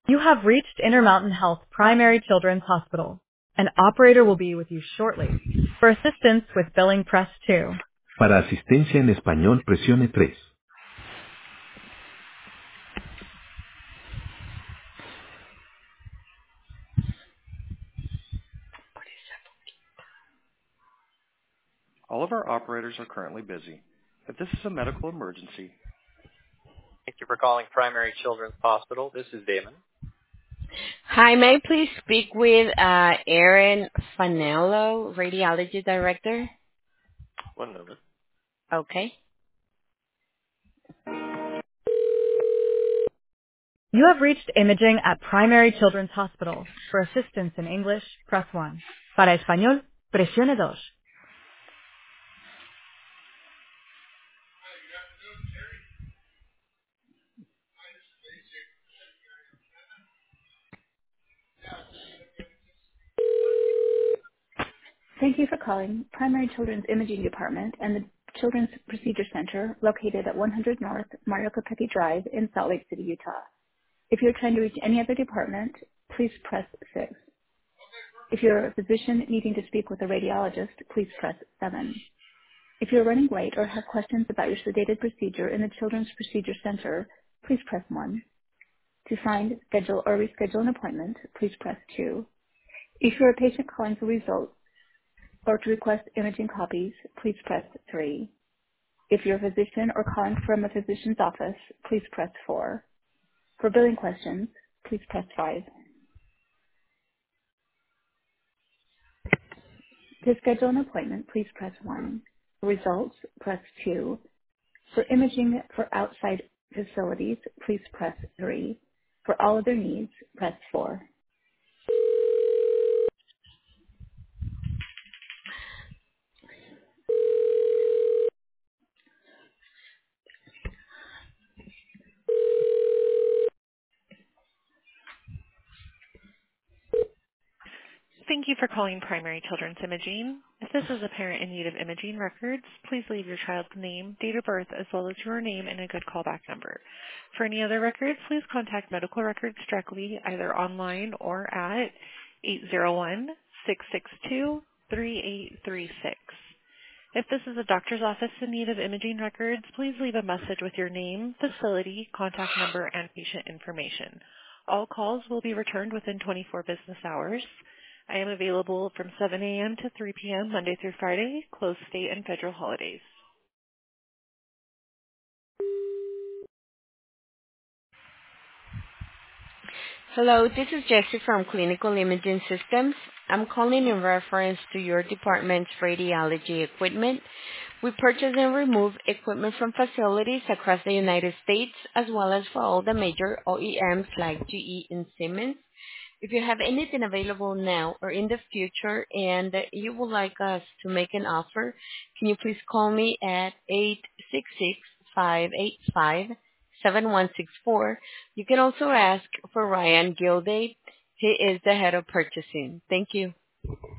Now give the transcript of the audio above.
You have reached Intermountain Health Primary Children's Hospital. An operator will be with you shortly. For assistance with billing, press 2. Para asistencia en español, presione 3. All of our operators are currently busy. If this is a medical emergency. Thank you for calling Primary Children's Hospital. This is Damon. Hi, may I please speak with Erin Fanello, Radiology Director? One moment. Okay. You have reached imaging at Primary Children's Hospital. For assistance in English, press 1. Para español, presione 2. Thank you for calling Primary Children's Imaging Department and the Children's Procedure Center located at 100 North Mario Capecchi Drive in Salt Lake City, Utah. If you're trying to reach any other department, please press 6. If you're a physician needing to speak with a radiologist, please press 7. If you're running late or have questions about your sedated procedure in the Children's Procedure Center, please press 1. To find, schedule, or reschedule an appointment, please press 2. If you're a patient calling for results or to request imaging copies, please press 3. If you're a physician or calling from a physician's office, please press 4. For billing questions, please press 5. To schedule an appointment, please press 1. For results, press 2. For imaging for outside facilities, please press 3. For all other needs, press 4. Thank you for calling Primary Children's Imaging. If this is a parent in need of imaging records, please leave your child's name, date of birth, as well as your name and a good callback number. For any other records, please contact medical records directly, either online or at 801-662-3836. If this is a doctor's office in need of imaging records, please leave a message with your name, facility, contact number, and patient information. All calls will be returned within 24 business hours. I am available from 7 a.m. to 3 p.m. Monday through Friday, closed state and federal holidays. Hello, this is Jessie from Clinical Imaging Systems. I'm calling in reference to your department's radiology equipment. We purchase and remove equipment from facilities across the United States, as well as for all the major OEMs like GE and Siemens. If you have anything available now or in the future and you would like us to make an offer, can you please call me at 866-585-7164. You can also ask for Ryan Gilday. He is the head of purchasing. Thank you.